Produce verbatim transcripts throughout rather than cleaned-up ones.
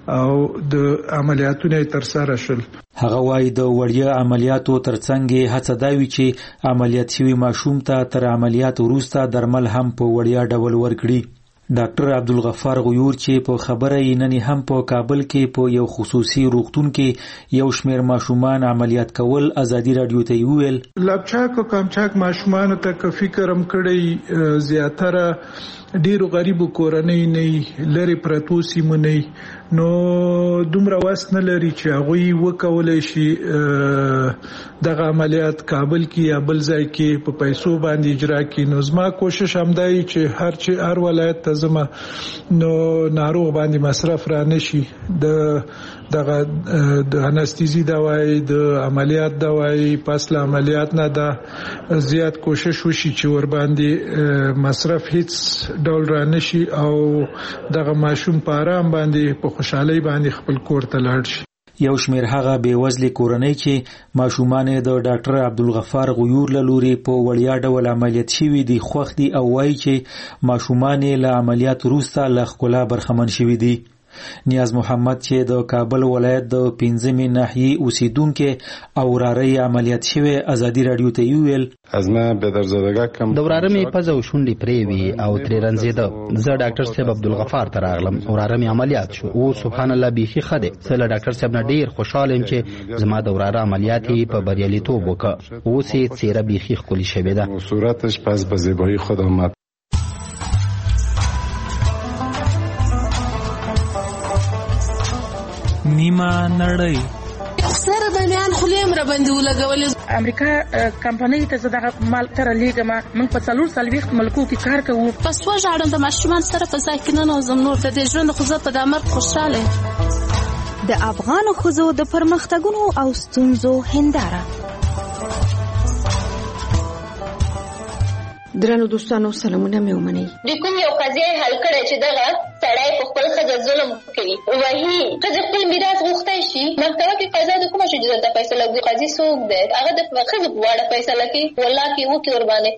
او د عملیاتونو تر سره شول. هغه وايي د وړیا عملیاتو ترڅنګ هڅه دا وی چې عملیات شوی ماشوم ته تر عملیات وروسته درمل هم په وړیا ډول ورکړي. ډاکټر عبدالغفار غیور چې په خبره یې نن هم په کابل کې په یو خصوصي روغتون کې یو شمېر ماشومان عملیات کول ازادي رادیو ته ویل. لپچاک او کمچاک ماشومان ته فکر هم کړی زیاتره ډیرو غریبو کورنۍ نه لري پرتو سیمو نه نو دومره واس نه لري چې هغه وکولای شي دغه عملیات کابل کې یا بل ځای کې په پیسو باندې اجرا کړي. نو زما کوشش هم دی چې هر چې هر ولایت ته زما نو ناروغ باندې مصرف را نشي د دغه د انستیزي دوايي د عملیات دوايي پس له عملیات نه دا زیات کوشش وشي چې ور باندې مصرف هیڅ ډول را نشي او دغه ماشوم په آرام باندې په خوشحالي باندې خپل کور ته لاړ شي. یو شمیر هغه بیوزلې کورنۍ چې ماشومان د ډاکټر عبدالغفار غیور له لوري په وړیا ډول عملیات شوي دي خوښ دي او وایي چې ماشومان له عملیات وروسته له ښکلا برخمن شوي دي. نیاز محمد چې د کابل ولایت د پنځمې ناحیې اوسیدونکو او وراره عملیات شوی ازادي رادیو ته ویل. از ما به درزدگی کم د وراره مې پزه او شونډې پرې وي او ترې رنځېده. زه ډاکټر صاحب عبدالغفار ته راغلم. وراره مې عملیات شو او سبحان الله بیخي ښه دی. زه له ډاکټر صاحب نه ډېر خوشحاله یم چې زما د وراره عملیات یې په بریالیتوب وکړ. اوس یې څېره بیخي ښکلې شوې ده. صورتش پس به زیبایی خود آمد. نیمه نړۍ سره باندې خلیم را باندې ولګولې. امریکا کمپنۍ ته زه دغه مال تر لیږم. موږ په څلور څلوېښت ملکو کې کار کوو. پس وژاړم د ماشومان سره په ځای کې ننوځم. نور د دې ژوند خو زه په دا مرګ خوشحاله یم. د افغانو ښځو د پرمختګونو او ستونزو هنداره. درنو دوستانو سلامونه مې ومنئ. د کوم یو قضیه حل کړی چې دغه سړی په خپل ښځه ظلم کوي وایي ښځه خپل میراث غوښتی شي محکمه کې قضا د کومه شي چې د فیصله کوي قاضي څوک دی هغه د ښځې په واړه فیصله کوي والله کې وکړي ورباندې.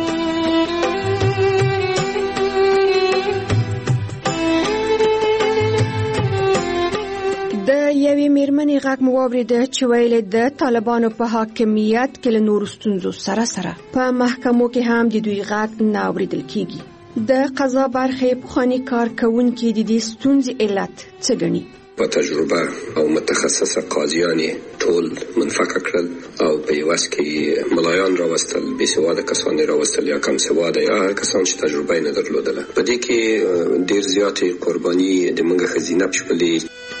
د یوې میرمنې غږ مو واورېده چې ویلې د طالبانو په حاکمیت کې له نورو ستونزو سره سره په محکمو کې هم د دوی غږ نه اورېدل کیږي. د قضا برخې پخواني کارکوونکي د دې ستونزې علت څه ګڼي؟ په تجربه او متخصصه قاضیان ټول منفعه کړل او په یوس کې ملایان راوستل، بې سواده کسان راوستل یا کم سواده یا کسان چې تجربه نه درلودله. په دې کې ډیر زیاتې قرباني د موږ خزینه پښپلې.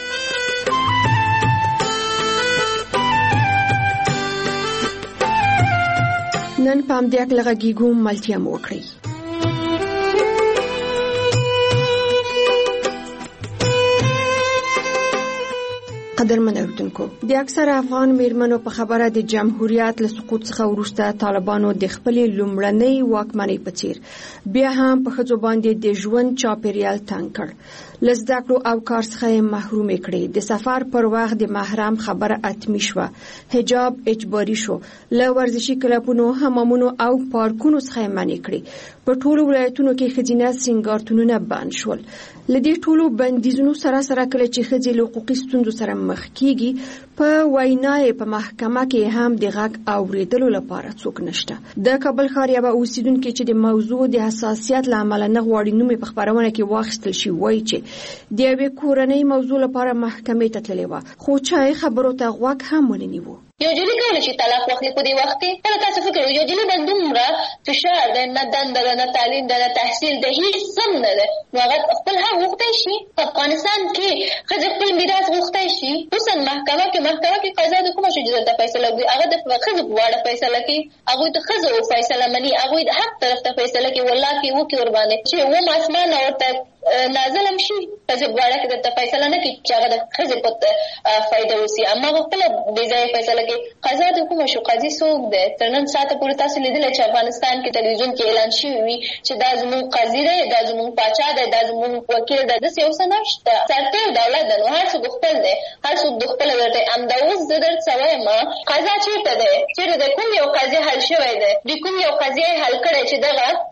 نن پام دې اکل غږیګو ملتیا مو وکړي. قدرمن اوریدونکو، د اکثر افغان میرمنو په خبره د جمهوریت له سقوط څخه وروسته طالبانو د خپلې لومړنۍ واکمنۍ په څیر بیا هم په ښځو باندې د ژوند چاپیریال تنګ کړ. له زده کړو او کار څخه یې محرومې کړې. د سفر پر وخت د محرم خبره اتمی شوه. حجاب اجباري شو. له ورزشي کلبونو، حمامونو او پارکونو څخه یې منع کړې. په ټولو ولایتونو کې ښځینه سینګارتونونه بند شول. له دې ټولو بندیزونو سره سره کله چې ښځې له حقوقي ستونزو سره مخ کیږي، په وینا یې په محکمه کې هم د غږ اوریدلو لپاره څوک نشته. د کابل ښار یوه اوسیدونکې چې د موضوع د حساسیت له امله نه غواړي نوم یې په خپرونه کې واخیستل شي وایي چې د یوې کورنۍ موضوع لپاره محکمې ته تللې وه، خو چا یې خبرو ته غوږ هم ونه نیو. یو جلی کولی شي طلاق واخلي په دې وخت کې. کله تاسو فکر وکړئ یو جلی باندې دومره فشار دی، نه دنده ده، نه تعلیم ده، نه تحصیل ده، هیڅ څه نه ده. نو هغه خپل حق غوښتی شي. په افغانستان کې ښځې خپل میراث غوښتی شي. خصوصا محکمه کې محکمه کې قضا د کومه شي چې درته فیصله کوي هغه د ښځو په واړه فیصله کوي. هغوی د ښځو فیصله مني. هغوی د حق طرف ته فیصله کوي. والله کې وکړي ورباندې چې اووم اسمانه ورته نازلم شي ښځې په واړه کې درته فیصله نه کوي چې هغه د ښځې په فایده وسي. اما هغه خپله بې ځایه فیصله کوي. قضا د کومه شو؟ قاضي څوک دی؟ تر نن ساعته پورې تاسو لیدلی چې افغانستان کې تلویزیون کې اعلان شوي وي چې دا زموږ قاضي دی، دا زموږ پاچا دی، دا زموږ وکیل دی. داسې یو څه نشته. سرتېر دولت دی، نو هر څوک خپل دی، هر څوک د خپله درته. همدا اوس زه درته وایم قضا چېرته دی؟ چېرته دی؟ کوم یو قاضي حل شوی دی؟ د کوم یو قاضي حل کړی چې دغه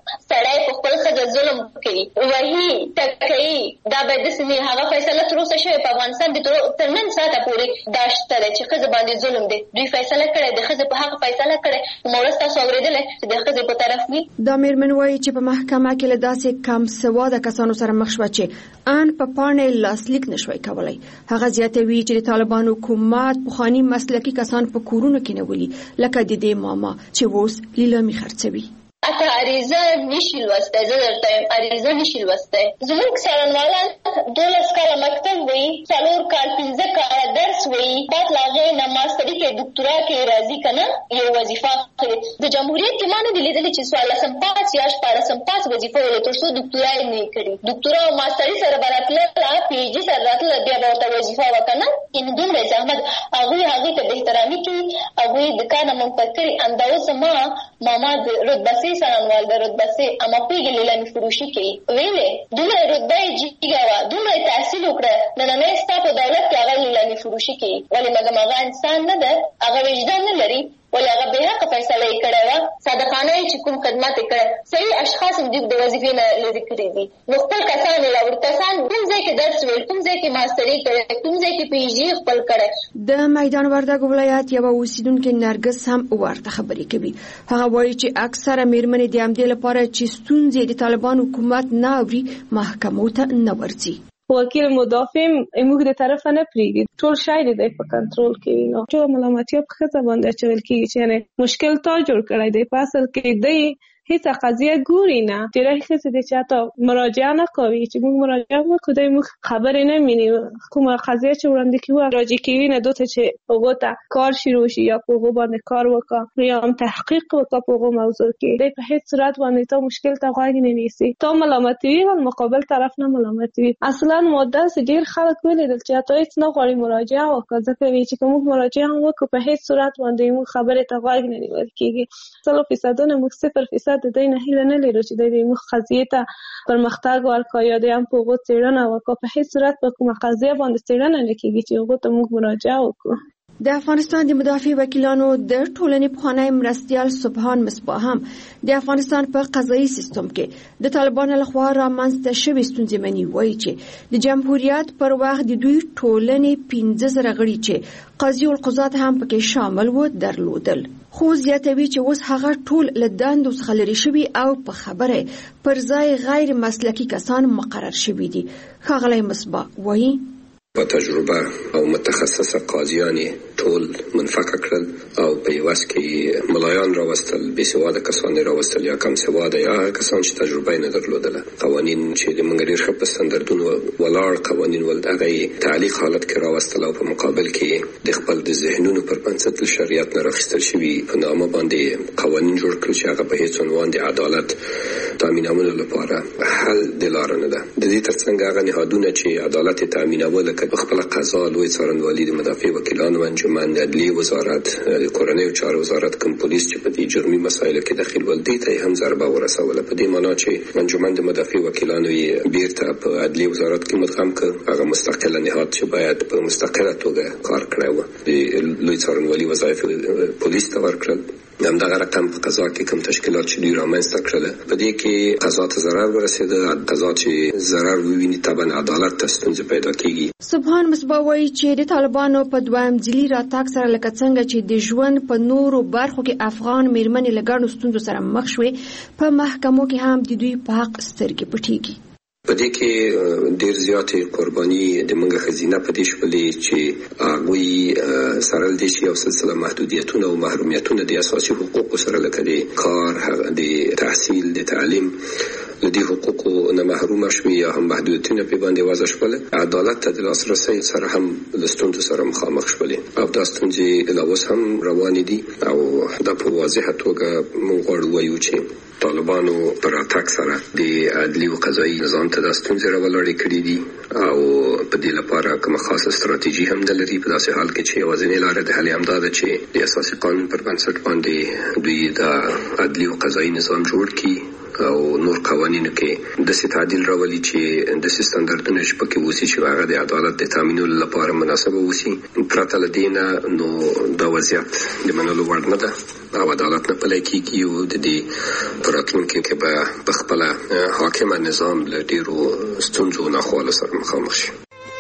سړی په خپل ښځه ظلم کوي، وهي ټکوي، دا باید داسې نه وي. هغه فیصله تر اوسه شوې په افغانستان کې تر نن ساعته پورې دا شته دی چې ښځه باندې ظلم دی. دوی فیصله کړې، د ښځې په حق فیصله کړې. نو ورځ تاسو اورېدلی چې د ښځې په طرف وي. دا مېرمن وایي چې په محکمه کې له داسې کم سواده کسانو سره مخ شوه چې ان په پاڼې لاسلیک نشوای کولی. هغه زیاتوي چې د طالبانو حکومت پخواني مسلکي کسان په کورونو کې نیولي، لکه د دې ماما چې اوس لیلامي خرڅوي. اته عریضه نشي لوستی، زه درته یم عریضه نشي لوستی. زموږ څارنوالان دولس کاله مکتب وایي، څلور کال پنځه کاله درس وایي، بعد له هغې نه ماسټري کې ډاکټورا کې راځي که نه یو وظیفه اخلي. د جمهوریت کې ما نه دي لیدلي چې څوارلسم پاس یا شپاړسم پاس وظیفه ولې تر څو ډاکټورا یې نه کړي. ډاکټورا او ماسټري سره به راتلله، پي ایچ ډي سره راتلله، بیا به ورته وظیفه وکړه نه. یعنې دومره زحمت هغوی هغې ته بهترامي کوي، هغوی د کار نه منفعت کړي. همدا اوس زما ماما د رتبه څارنوال د رتبه سي اما پیږي لیلامي فروشي کوي. ویلې دومره رتبه یې جګه وه، دومره یې تحصیل وکړه، نننی ستا په دولت کې هغه لیلامي فروشي کوي. ولې مګم هغه انسان نه ده، هغه وجدان نه لري، ولې هغه بې حقه فیصله یې کړې وه. صادقانه یې چې کوم خدمت یې کړی، صحیح اشخاص هم دوی د وظیفې نه لرې کړي دي. نو خپل کسان یې راوړي، کسان کوم ځای کې درس ویل، کوم ځای کې ماسټري کړی، کوم ځای کې پي ایچ ډي خپل کړی. د میدان وردګ ولایت یوه اوسیدونکې نرګس هم ورته خبرې کوي. هغه وایي چې اکثره مېرمنې د همدې لپاره چې ستونزې د طالبان حکومت نه اوري محکمو ته نه ورځي. وکیل مدافع موږ د طرف نه پریږدي، ټول شاید دی په کنټرول کې وي. نو ټول ملامتیا په ښځه باندې اچول کېږي چې یعنې مشکل تا جوړ کړی دی. په اصل کې دی هیڅ قضیه ګوري نه، ډېری ښځې دي چې حتی مراجعه نه کوي چې موږ مراجعه وکړو، دی موږ خبرې نه ویني. کومه قضیه چې وړاندې کوي راجع کوي نه دوی ته چې هغو ته کار شروع شي یا په هغو باندې کار وکړه یا هم تحقیق وکړه په هغو موضوع کې. دی په هیڅ صورت باندې تا مشکل ته غوږ نه نیسي، تا ملامتوي او مقابل طرف نه ملامتوي. اصلا ما داسې ډېر خلک ولیدل چې حتی هیڅ نه غواړي مراجعه وکړه، ځکه وایي چې که موږ مراجعه هم وکړو په هیڅ صورت باندې موږ خبرې ته غوږ نه نیول کېږي. سلو فیصدونه موږ صفر فیصد د دوی نه هیله نه لرو چې دوی موږ قضیې ته پرمختګ ورکړو یا دوی هم په هغو څېړنه وکړو. په هیڅ صورت په کومه قضیه باندې څېړنه نه کېږي چې هغو ته موږ مراجعه وکړو. د افغانستان د مدافع وکیلانو د ټولنې پخوانی مرستیال سبحان مصباح هم د افغانستان په قضایي سیستم کې د طالبانو لخوا رامنځته شوې ستونزې مني. وایي چې د جمهوریت پر وخت د دوی ټولنې پنځه زره غړي چې قاضي القضات هم پکې شامل و درلودل. خو زیاتوي چې اوس هغه ټول له دندو څخه لرې شوي او په خبره پر ځای غیر مسلکي کسان مقرر شوي دي. ښاغلی مصباح وایي په تجربه او متخصصه قاضیان ټول منفکه کړل او په یوس کې ملایان راوستل، بې سواده کسان راوستل یا کم سواده یا کسان چې تجربه نه درلودله. قوانین چې د موږ ډېر ښه په ستندردونو ولاړ قوانین ول هغه تعلیق حالت کې راوستل او په مقابل کې د خپل د ذهنونو پر بنسټ شریعت نه راخیستل شوي په نامه باندې قوانین جوړ کړل چې هغه په هیڅ عنوان د عدالت تامینولو لپاره حل د لاره نه ده. د دې ترڅنګ هغه نهادونه چې عدالت تامینول خپل قضا لوی څارنوالي د مدافع وکیلانو انجمن، د عدلیې وزارت، د کورنیو چارو وزارت، کوم پولیس چې په دې جرمي مسایلو کې دخیل ول دي ته هم ضربه ورسوله. په دې معنا چې انجمن د مدافع وکیلانو یې بیرته په عدلیې وزارت کې مدغم کړ. هغه مستقله نهاد چې باید په مستقله توګه کار کړی و د لوی څارنوالي وظایف پولیس ته ورکړل. همدغه رقم په قضا کې کوم تشکیلات چې دوی رامنځته کړل په دې کې قضا ته ضرر ورسېده. قضا چې ضرر وویني طبعا عدالت ته ستونزې پیدا کېږي. سبحان مصباح وایي چې د طالبانو په دویم ځلي راتګ سره لکه څنګه چې د ژوند په نورو برخو کې افغان مېرمنې له ګڼو ستونزو سره مخ شوې، په محکمو کې هم د دوی په حق سترګې پټېږي. په دې کې ډېر زیاتې قرباني د موږ ښځینه په دې شولې چې هغوی سره له دې چې یو سلسله محدودیتونه او محرومیتونه د اساسي حقوقو سره لکه د کار، د تحصیل، د تعلیم له دې حقوقو نه محرومه شوي یا هم محدودیتونه پرې باندې وضع شوله. عدالت ته د لاسرسۍ سره هم له ستونزو سره مخامخ شولې او دا ستونزې لا اوس هم روانې دي او دا په واضحه توګه موږ غواړو ووایو چې طالبانو پر راتګ سره د عدلي او قضایي نظام ته دا ستونزې راولاړې کړي دي او په دې لپاره کومه خاصه ستراتیژي هم نه لري. په داسې حال کې چې یوازینۍ لاره د حل یې همدا ده چې د اساسي قانون پر بنسټ باندې دوی د عدلي او قضایي نظام جوړ کړي او نور قوانینو کې د تعدیل راولي چې د ستاندردونو چې پکې وسی چې هغه د عدالت د تامینولو لپاره مناسبه وسی. پرته لدينا نو د وضعیت د منلو وړ نه ده او عدالت نه پلی کېږي او د دې په راتلونکي کې به په خپله حاکمه نظام له ډېرو ستونزو او ناخوالو سره مخامخ شي.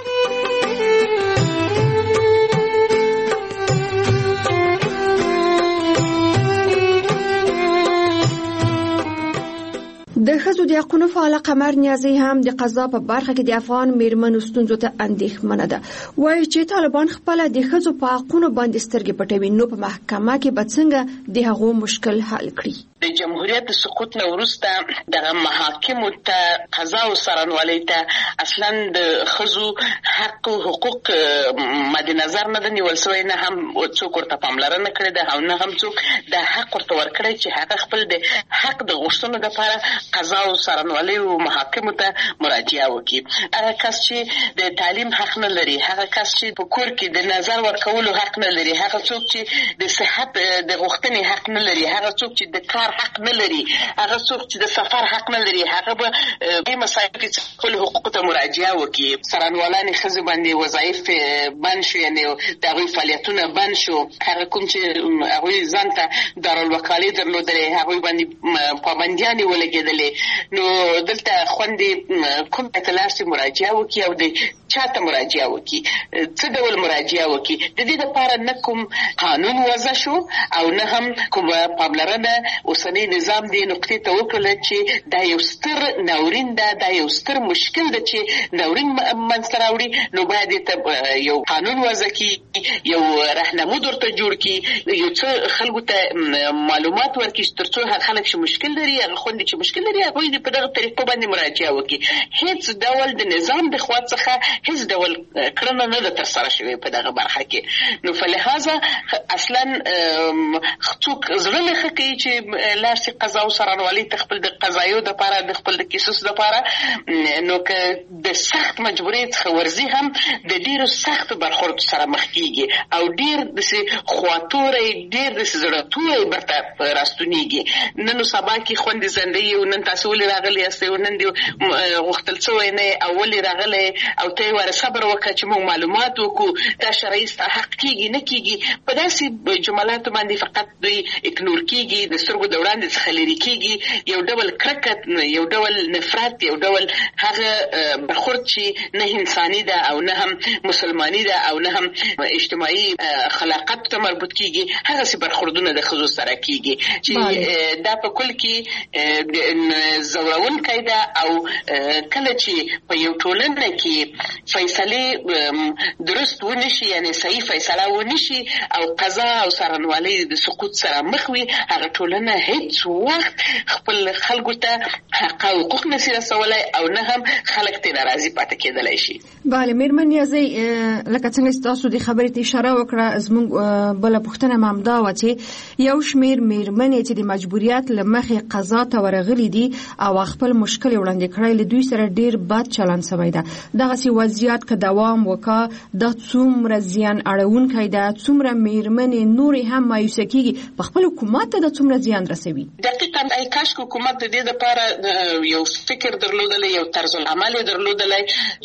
د ښځو د حقونو فعاله قمر نیازي هم د قضا په برخه کې د افغان میرمنو ستونزو ته اندېښمنه ده. وایي چې طالبان خپله د ښځو په حقونو باندې سترګې پټوي، نو په محکمه کې به څنګه د هغو مشکل حل کړي. د جمهوریت د سقوط نه وروسته د محاکمو ته قضا او څارنوالۍ ته اصلا د ښځو حق او حقوق مد نظر نه ده نیول شوی، نه هم څوک ورته پاملرنه کړې ده او نه هم څوک د حق ورته ورکړی چې هغه خپل د حق د غوښتنو لپاره قضا او څارنوالۍ او محاکمو ته مراجعه وکړي. هغه کس چې د تعلیم حق نه لري، هغه کس چې په کور کې د نظر ورکولو حق نه لري، هغه څوک چې د صحت د غوښتنې حق نه لري، هغه څوک چې د کار حق نه لري، هغه څوک چې د سفر حق نه لري، هغه به په مسایلو کې خپل حقوق ته مراجعه وکړي. څارنوالان ښځې باندې وظایف بند شو، یعنې د هغوی فعالیتونه بند شو. هغه کوم چې هغوی ځان ته دارالوکالۍ درلودلې هغوی باندې پابندیانې ولګېدلې. نو دلته خوندې کوم ته لاړ شي مراجعه وکړي او د چا ته مراجعه وکړي، څه ډول مراجعه وکړي. د دې لپاره نه کوم قانون وضع شو او نه هم کومه پاملرنه اوسنی نظام دې نقطې ته وکړله چې دا یو ستر ناورین ده، دا یو ستر مشکل ده چې ناورین منځته راوړي. نو باید ته یو قانون وضع کړي، یو راهنمود ورته جوړ کړي، یو څه خلکو ته معلومات ورکړي تر څو هغه خلک چې مشکل لري، هغه خوندې چې مشکل لري، هغوی دې په دغه طریقو باندې مراجعه وکړي. هیڅ ډول د نظام د خوا څخه هیڅ ډول کړنه نه ده ترسره شوې په دغه برخه کې. نو فلهذا اصلا څوک زړه نه ښه کوي چې لاړ شي قضا او څارنوالۍ ته خپل د قضایو دپاره د خپل د کیسوس دپاره. نو که د سخت مجبورۍ څخه ورځي هم د ډېرو سختو برخوردو سره مخ کېږي او ډېر داسې خواتوری، ډېر داسې زړهتوری برته راستونېږي. نن سبا کې خوندې زندهیي او نن تاسو ولې راغلی یاستئ او نن دې غوښتل شوی نه او ولې راغلی او ته یې واره صبر وکړه چې موږ معلومات وکړو، دا شرعي ستا حق کېږي نه کېږي. په داسې جملاتو باندې فقط دوی اګنور کېږي، د سترګو د وړاندې څخه لرې کېږي. یو ډول کرکت، یو ډول نفرت، یو ډول هغه برخورد چې نه انساني ده او نه هم مسلماني ده او نه هم اجتماعي خلاقت ته مربوط کېږي، هغسې برخوردونه د ښځو سره کېږي چې دا په کل کې ځورونکی ده. او کله چې په یو ټولنه کې فیصلې درست ونشي، یعنې صحیح فیصله ونشي او قضا او څارنوالۍ د سقوط سره مخ وي، هغه ټولنه هیڅ وخت خپل خلکو ته حق او حقوق نشي رسولی او نه هم خلک ترې راضي پاتې کېدلی شي. بله میرمن نیازۍ، لکه څنګه چې تاسو د خبرې ته اشاره وکړه، زموږ بله پوښتنه هم همدا وه چې یو شمېر میرمنې چې د مجبوریت له مخې قضا ته ورغلي دي او خپل مشکل یې وړاندې کړی، له دوی سره ډېر بد چلند شوی ده. دغسې وضعیت که دوام وکړه، دا څومره زیان اړونکی ده، څومره میرمنې نورې هم مایوسه کېږي، په خپل حکومت ته د څومره زیان رسوي. دقیقا ای کاش که حکومت د دې لپاره یو فکر درلودلی، یو طرز العمل یې درلودلی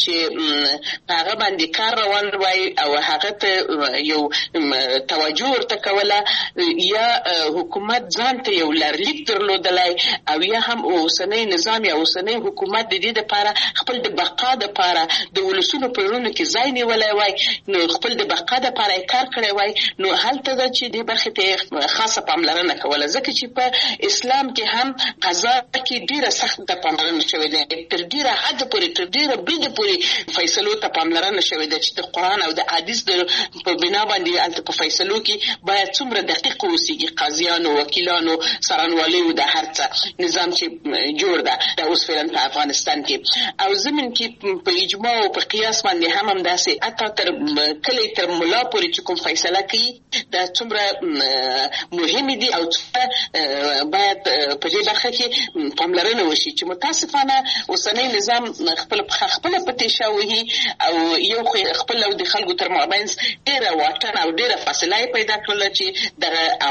چې هغه باندې کار روان وای او هغه ته یو توجه ورته کوله، یا حکومت ځان ته یو لرلیک درلودلی او یا هم اوسنی نظام یا اوسنی حکومت د دې لپاره خپل د بقا لپاره د ولسونو په زړونو کې ځای نیولی وای، نو خپل د بقا لپاره یې کار کړی وای. نو هلته ده چې دې برخې ته خاصه پاملرنه کوله، ځکه چې په اسلام کې هم قضا کې ډېره سخته پاملرنه شوې ده، تر ډېره حده پورې، تر ډېره بریده پورې فیصلو ته پاملرنه شوې ده چې د قرآن او د حدیث په بنا باندې هلته په فیصلو کې باید څومره دقیق اوسېږي. قاضیانو، وکیلانو، څارنوالیو، د هر څه نظام چې جوړ ده دا اوس فعلا په افغانستان کې او زمین کې په اجماع او په قیاس باندې هم همداسې حتی تر کلی تر ملا پورې چې کوم فیصله کوي دا څومره مهمې دي او څومره باید په دې برخه کې پاملرنه وشي چې متاسفانه اوسنی نظام خپل خپل پټې شوی او یو خپل او د خلکو تر مابین ډېره واټن او ډېره فاصله پیدا کړل چې د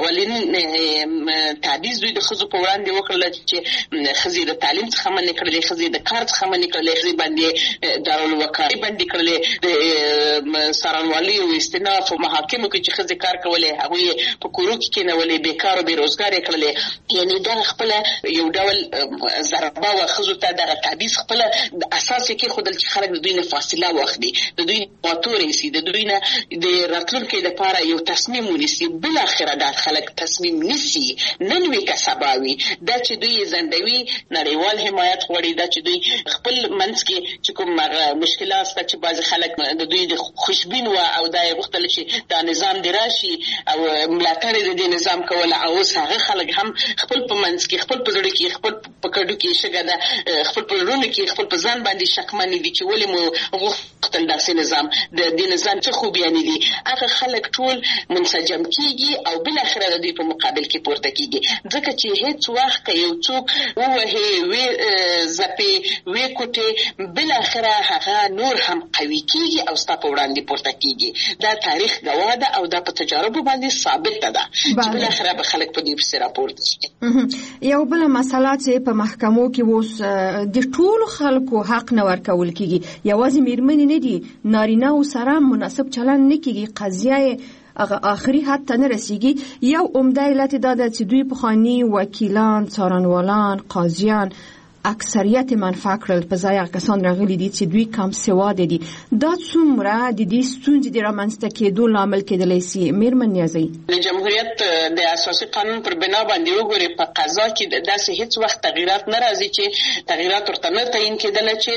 اولین تعدیز دوی د ښځو په وړاندې وکړل چې ښځې د تعلیم څخه منع کړلې، ښځې د کار څخه منع کړلې، ښځې باندې دارالوقاري بندي کړلې، د څارنوالۍ او استیناف په محاکمو کې چې ښځې کار کولې هغوی په کورو کې کېنولې، بیکار او بېروزګارې کړلې. یعنې دغه خپله یو ډول ضربه وه ښځو ته، دغه تعدیز خپله اساس یې کېښودل چې خلک د دوی نه فاصله واخلي، د دوی ماتورې سي، د دوی نه د راتلونکي لپاره یو تصمیم ونیسي. بالاخره دا خلک تصمیم نیسي، نن وي که سبا وي. دا چې دوی یې ځنډوي نړیوال حمایت غواړي، دا چې دوی خپل منځ کې چې کوم هغه مشکلات شته چې بعضې خلک د دوی د خوشبین وه او دا یې غوښتل چې دا نظام دې راشي او ملاتړ یې د دې نظام کوله، او اوس هغه خلک هم خپل په منځ کې، خپل په زړه کې، خپل په کډو کې شګه ده، خپل په زړونو کې خپل په ځان باندې شکمن دي چې ولې مو غوښتل داسې نظام، د دې نظام څه خوبیانې دي. هغه خلک ټول منسجم کېږي او بالاخره د دوی په مقابل کې پورته کېږي، ځکه چې هېڅ وخت که یو څوک ووهې، وې ځپې، وې کوټې، بالاخره هغه نور هم قوي کېږي او ستا په وړاندې پورته کېږي. دا تاریخ ګواه ده او دا په تجاربو باندې ثابته ده چې بالاخره به خلک په دې پسې راپورته شي. یو بله مسله چې په محکمو کې اوس د ټولو خلکو حق نه ورکول کېږي، یوازې مېرمنې نه دي، نارینه‌و سره مناسب چلند نه کېږي، قضیه یې هغه آخري حد ته نه رسیږي. یو عمده علت دا ده چې دوی پخواني وکیلان، څارنوالان، قاضیان اکثریت منفعه کړل، په ځای هغه کسان راغلي دي چې دوی کم سواده دي. دا څومره د دې ستونزې د رامنځته کېدو لامل کېدلی سي؟ مېرمن نیازۍ، د جمهوریت د اساسي قانون پر بنا باندې وګورئ، په قضا کې داسې هیڅ وخت تغییرات نه راځي چې تغییرات ورته نه تعیین کېدله چې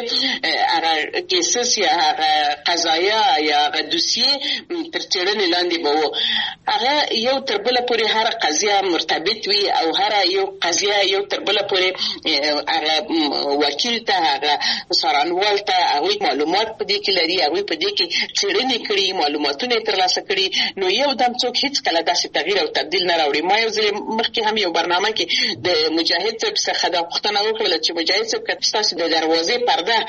هغه کیسس یا هغه قضایا یا هغه دوسیې تر څېړنې لاندې به وو. هغه یو تر بله پورې هره قضیه مرتبط وي او هره یو قضیه یو تر بله پورې هغه وکیل ته، هغه څارنوال ته هغوی معلومات په دې کې لري، هغوی په دې کې څېړنې کړي، معلوماتونه یې ترلاسه کړي، نو یو دم څوک هېڅکله داسې تغییر او تبدیل نه راوړي. ما یو ځل مخکې هم یو برنامه کې د مجاهد صاحب څخه دا پوښتنه وکړله چې مجاهد صاحب که ستاسو د دروازې پرده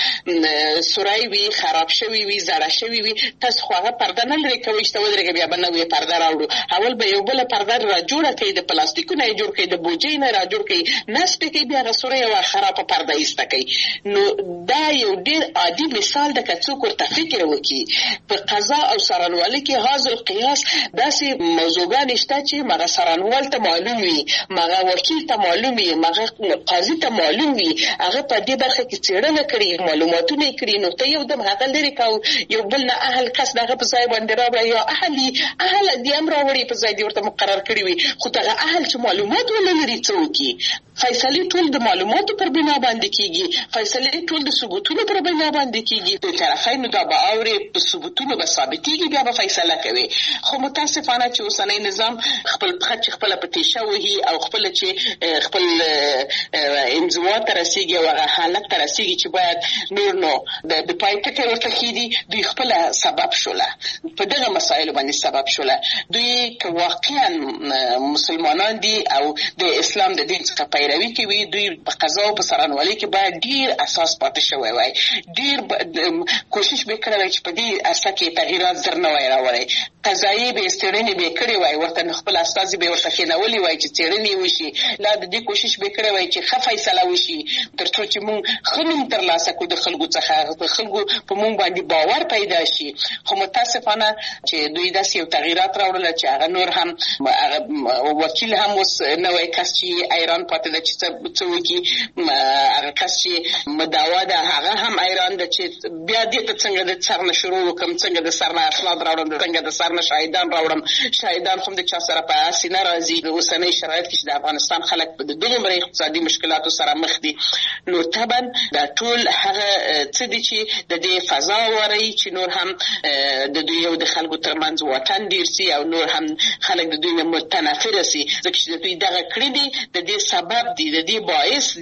سوری وي، خراب شوي وي، زړه شوي وي، تاسو خو هغه پرده نه لرې کوئ چې ته ودرېږه بیا به نوې پرده راوړو. اول به یو بله پرده را جوړه کړئ، د پلاستیکو نه یې جوړ کړئ، د بوجۍ نه را جوړ کړئ، نصب یې کړئ، بیا هغه سوری یوه خرابه پرده ایسته کوي. نو دا یو ډېر عادي مثال ده که څوک ورته فکر وکړي. په قضا او څارنوالۍ کې حاضر القیاس داسې موضوعګانې شته چې مغه څارنوال ته معلوم وي، مغه وکیل ته معلوم وي، مغه قاضي ته معلوم وي، هغه په دې برخه کې څېړنه کړي، معلوماتونه یې کړي، نو ته یو دم هغه لرې کړه او یو بل نه اهل کس د هغه په ځای باندې راوړه، یا اهل اهل دې هم راوړي په ځای دې ورته مقرر کړي وي، خو دغه اهل چې معلومات ونه لري څه وکړي. فیصلې ټول د معلوماتو پر بنا باندې کېږي، فیصلې ټول د ثبوتونو پر بنا باندې کېږي، د طرفینو دا به اوري، په ثبوتونو به ثابتېږي، بیا به فیصله کوي. خو متاسفانه چې اوسنی نظام خپل پښه چې خپله په تیشه وهي او خپله چې خپل انزوا ته رسېږي او هغه حالت ته رسېږي چې باید نور نو د پای ټکی ورته کېږي، دوی خپله سبب شوله، په دغه مسایلو باندې سبب شوله. دوی که واقعا مسلمانان دي او د اسلام د دین څخه پیروي کوي، دوی په قضا او په څارنوالۍ کې باید ډېر اساس پاتې شوی وای، ډېر کوشش به کړی وای چې په دې عرصه کې تغییرات زر نه وای راوړی. قضایي به څېړنې به کړې وای، ورته خپل استازي به ورته کېنولي وای چې څېړنې وشي، لا د دې کوشش به کړی وای چې ښه فیصله وشي، تر څو چې موږ ښه نوم ترلاسه کړو د خلکو څخه، د خلکو په موږ باندې باور پیدا شي. خو متاسفانه چې دوی داسې یو تغییرات راوړل چې هغه نور هم وکیل هم اوس نوی کس چې ایران پاتې ده چې څه وکړي، هغه کس چې مدعوا ده هغه هم ایران ده چې بیا دې ته څنګه د سر نه شروع وکړم، څنګه د سر نه اسناد راوړم، څنګه د سر نه شاهدان راوړم. شاهدان خو د چا سره په اسې نه راځي. د اوسنۍ شرایط کې چې د افغانستان خلک په دومره اقتصادي مشکلاتو سره مخ دي، نو طبعا دا ټول هغه څه دي چې د دې فضا وروي چې نور هم د دوی او د خلکو ترمنځ واټن ډېر سي او نور هم خلک د دوی نه متنفره سي، ځکه چې د دوی دغه کړي دي د دې سبب دي، د دې باعث دي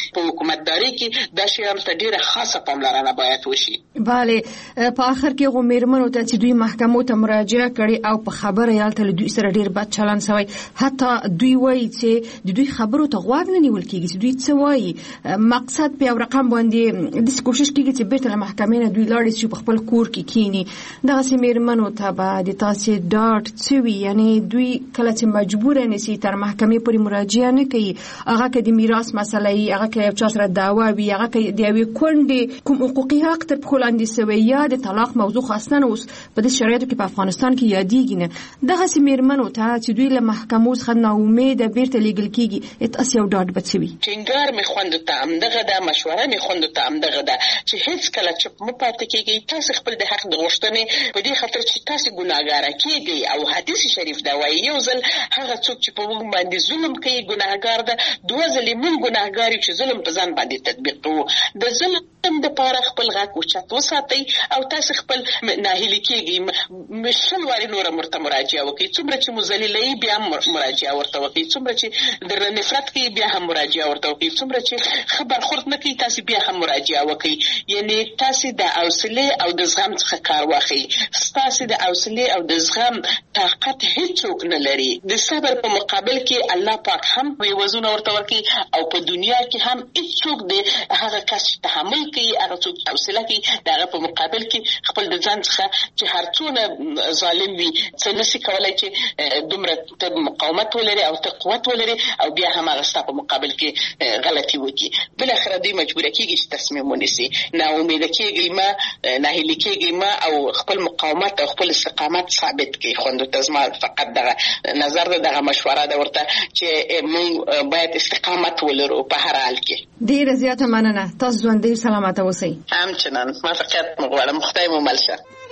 په حکومتداري کې دا شیانو ته ډیره خاصه پاملرنه باید وشي. بله په اخر کې غو میرمنو ته چې دوی محکمو ته مراجعه کړي او په خبره یالته له دوی سره ډیر بد چلند شوی، حتی دوی وایي چې د دوی خبرو ته غوږ نه نیول کیږي چې دوی څه وایي، مقصد په یو رقم باندې د کوشش کیږي چې بیرته له محکمې نه دوی لاړ شي په خپل کور کې کینی. دغه میرمنو ته به د تاسو ډاټ څوي، یعنی دوی کله چې مجبور نشي تر محکمې پورې مراجعه نه کوي، هغه کې د میراث مسله ای، هغه کې یو چا سره دعوا وي، هغه کې د یوې کونډې کوم حقوقي حق تر پښو لاندې شوی یا د طلاق موضوع خاصه اوس په دې شرایطو کې په افغانستان کې یادېږي نه. دغه میرمنو ته چې دوی له محکمو څخه نا امیده بیرته لیږل کیږي، تاسو یو ډاټ بچوي. ټینګار می خوند ته همدغه د مشوره می خوند ته همدغه ده چې هیڅ کله چپ مو پاتې کیږي. تاسو خپل د حق د غوښتنې په دې خاطر چې تاسو ګناهګار کیږي او حدیث شریف دا وایي یو ځل هغه څوک چې په موږ باندې ظلم کوي ګناهګار ده، دوه ځلې موږ ګناهګار چې ظلم په ځان باندې تطبیق کوو. د ظلم د پاره خپل غاک اوچت وساتئ او تاسو خپل ناهیلي کیږي مشل واري نور مرته مراجعه وکړئ. څومره چې مذلیلای بیا مراجعه ورته وکړئ، څومره چې د نفرت کې بیا هم مراجعه ورته وکړئ، څومره چې خبر خورد نه کوي تاسو بیا هم مراجعه وکړئ. یعنی تاسو د حوصله او د زغم څخه کار واخلئ. تاسو د حوصله او د زغم طاقت هیڅوک نه لري. د صبر په مقابل کې الله پاک هم وی وزونه ورته ورکړي او په دنیا کې هم هیڅوک د هغه کس تحمل کوي، هغه څوک حوصله کوي دغه په مقابل کې خپل د ځان څخه چې هر څونه ظالم وي څه نشي کولای چې دومره ته مقاومت ولري او ته قوت ولري او بیا هم هغه ستاسو په مقابل کې غلطي وکړي. بل اخر دوی مجبور کیږي چې تصمیم ونیسي، نا امید کیږي ما ناهیلي کیږي ما او خپل مقاومت او خپل استقامت ثابت کړي. خوند ته زما فقط دغه نظر دغه مشوره ده ورته چې موږ باید استقامت ولرو په هر حال کې. ډیره زیاته مننه، تاسو ژوندۍ سلامت اوسئ. همچنان ما فقط مغواړم خدای مو مل شه.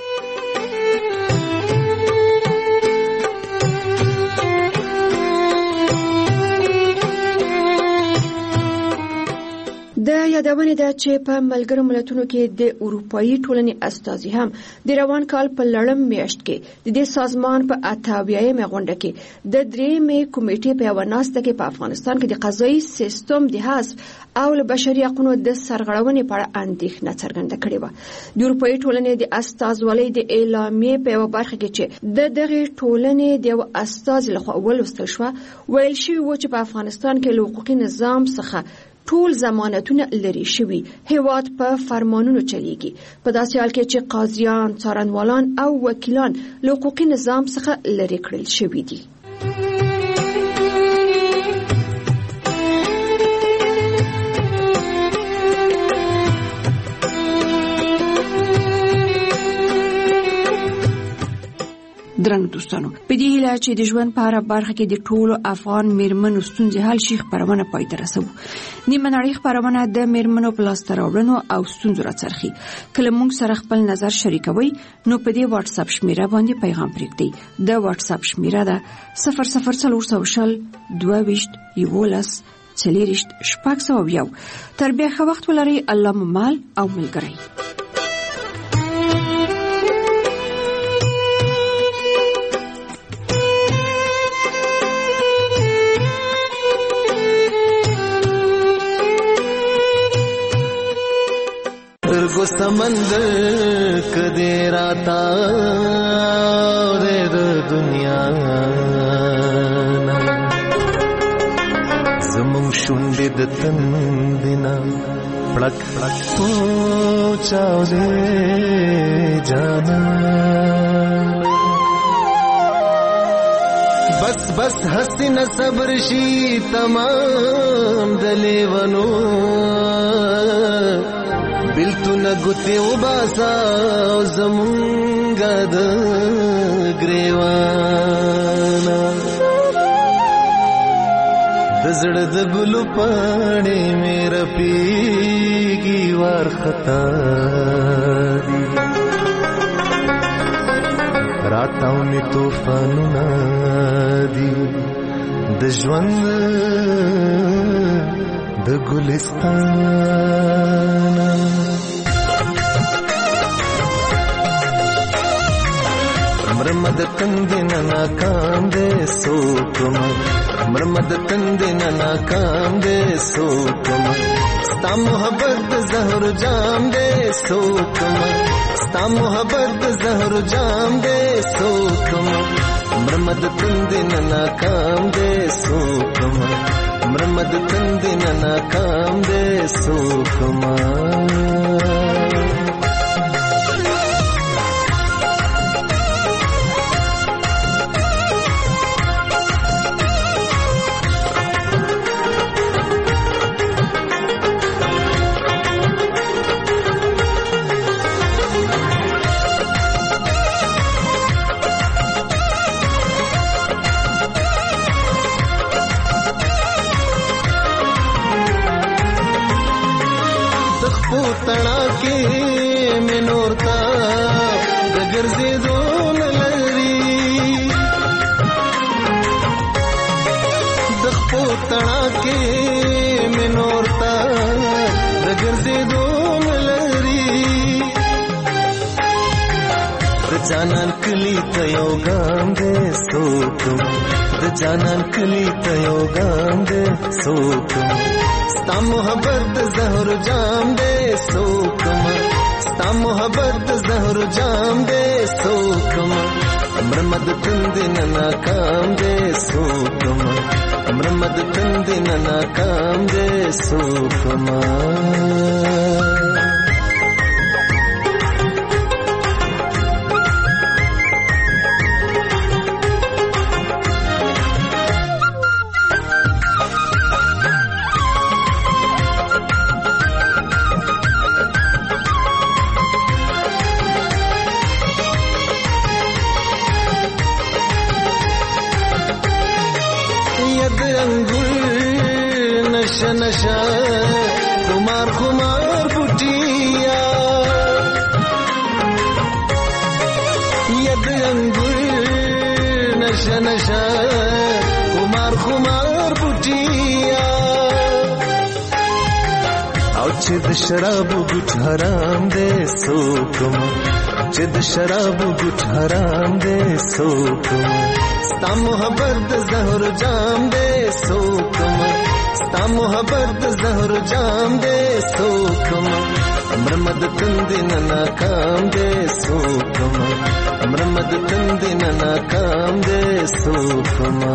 د یادونه ده چې په ملګرو ملتونو کې د اروپאי ټولنې استازي هم د روان کال په لړم میاشت کې د دې سازمان په اتاویایم غونډه کې د درېمې کمیټې په وناسته کې په افغانستان کې د قضایي سیستم د حذف او له بشري حقوقو د سرغړونې په اړه اندېښنه څرګنده کړې و. د اروپאי ټولنې د استازولۍ د اعلامیې په یو برخه کې چې د دغه ټولنې د یو استاذ لخوا ولوستل شو، ویل شوی و چې په افغانستان کې له حقوقي نظام څخه ټول ضمانتونه لري شوی، هیواد په فرمانونو چلیږي، په داسې حال کې چې قاضیان، څارنوالان او وکیلان له حقوقي نظام څخه لري کړل شوی دي. درنو دوستانو، په دې هیله چې د ژوند په هره برخه کې د ټولو افغان میرمنو ستونزې حل شي خبرونه پای ته رسوو. نیمه نړۍ خبرونه د میرمنو په لاسته راوړنو او ستونزو راڅرخي. کله موږ سره خپل نظر شریکوي نو په دې واتس اپ شمیره باندې پیغام پرېږدئ. د واتس اپ شمیره ده صفر صفر څلور سوه شل دوه ویشت یولس څلېرویشت شپږ سوه یو. تر بیا ښه وخت ولرئ. الله مو مال او ملګری. समंदर कदे राता रे दुनिया زمون شونډې د تندنا پړک پړک پوچاو دې جانا بس بس حسین صبر شي تمام دلیونو بلتون گتی و باسا زمونگا دا گریوانا دزڑ دگلو پانے میرا پیگی وار خطا دی راتاو می توفانو نادی دجوند د ګلستان مرمد تندن ناکام دے سوکم مرمد تندن ناکام دے سوکم ستا محبت د زهر جام دے سوکما ستا محبت د زهر جام دے سوکما مرمد تندن ناکام دے سوکما مرمد تندن ناکام دے سوکما تڑا کے میں نورتا دگر سے دون لری دخپو تڑا کے میں نورتا دگر سے دون لری جانان کلی تیو گام دے سوکم جانان کلی تیو گام دے سوکم ستا محبت زهر جام دے سوکما ستا محبت زهر جام دے سوکما مرمد تندن ناکام دے سوکما مرمد تندن ناکام دے سوکما नशा नशा खुमार खुमार बुटिया यद अंगुर नशा नशा खुमार खुमार बुटिया और चिद शराब गुठ हराम दे सोकमा चिद शराब गुठ हराम दे सोकमा सता मोहब्बत जहर जाम दे सोकमा सता मोहब्बत जहर जाम दे सोकमा मरमद तंदिन नाकाम दे सोकमा मरमद तंदिन नाकाम दे सोकमा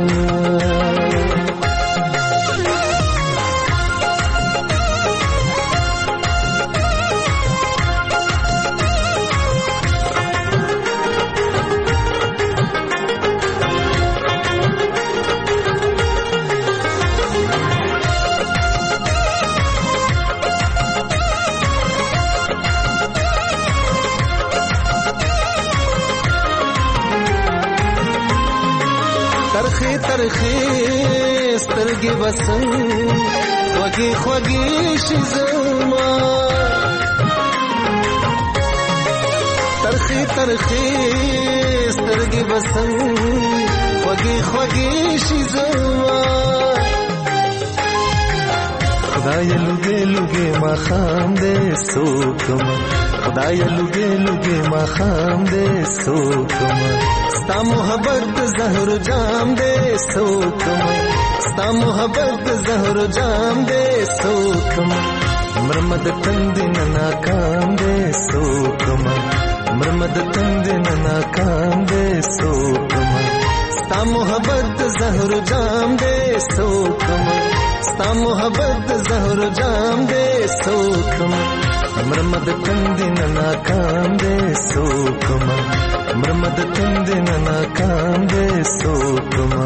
तरखे स्तरगे बसन वगे ख्वगे शिजमा तरखे तरखे स्तरगे बसन वगे ख्वगे शिजमा खुदाय लुगे लुगे माखाम दे सोकमा खुदाय लुगे लुगे माखाम दे सोकमा सता मोहब्बत जहर जाम दे सोकमा सता मोहब्बत जहर जाम दे सोकमा मरमद तंदिन नाकाम दे सोकमा मरमद तंदिन नाकाम दे सोकमा सता मोहब्बत जहर जाम दे सोकमा सता मोहब्बत जहर जाम दे सोकमा मरमद तंदिन नाकाम दे सोकमा मरमद तंदिन नाकाम दे सोकमा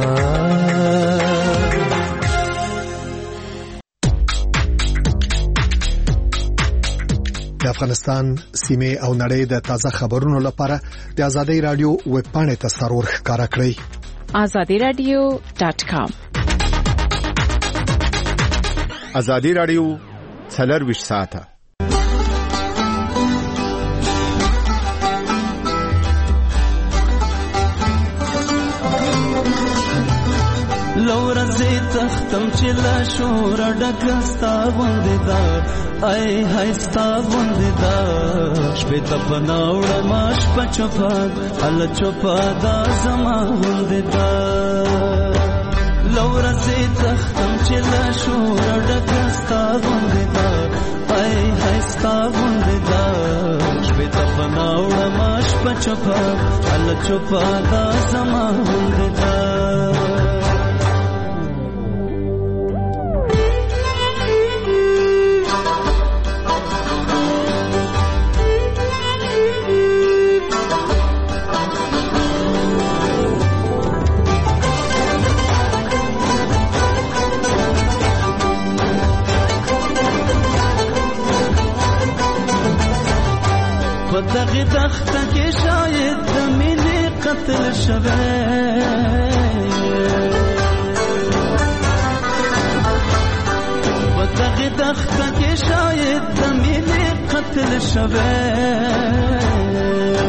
د افغانستان سیمه او نړۍ د تازه خبرونو لپاره د آزادۍ رادیو ویب پاڼې ته سرور ښکارا کړئ آزادی رادیو ډاټ کام آزادی رادیو څلور ساعته لورځي تختم چې لا شور ډکستا باندې دا اي هيستا باندې دا شپه ته بناوړ ماش پچپا ال چپا دا زما باندې دا لورځي تختم چې لا شور ډکستا غوندې دا آی هستا غوندې دا شپې ته پناوړه ماش په چوپا ال چوپا دا زما غوندې دا دغه دخته کې شاید د مینې قتل شوه په دغه دخته کې شاید د مینې قتل شوه